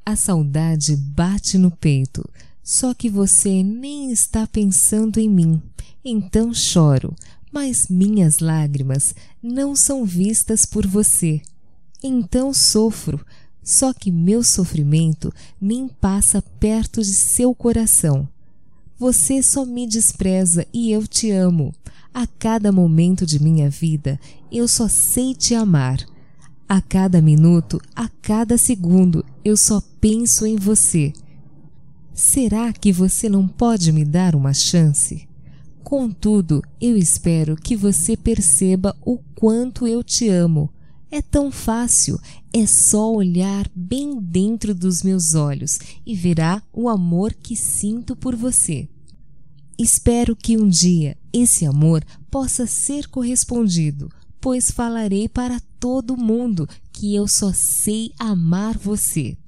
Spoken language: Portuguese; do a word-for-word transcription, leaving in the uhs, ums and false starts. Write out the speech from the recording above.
A saudade bate no peito, só que você nem está pensando em mim. Então choro, mas minhas lágrimas não são vistas por você. Então sofro, só que meu sofrimento nem passa perto de seu coração. Você só me despreza e eu te amo. A cada momento de minha vida, eu só sei te amar. A cada minuto, a cada segundo, eu só penso em você. Será que você não pode me dar uma chance? Contudo, eu espero que você perceba o quanto eu te amo. É tão fácil, é só olhar bem dentro dos meus olhos e verá o amor que sinto por você. Espero que um dia esse amor possa ser correspondido, pois falarei para todo mundo que eu só sei amar você.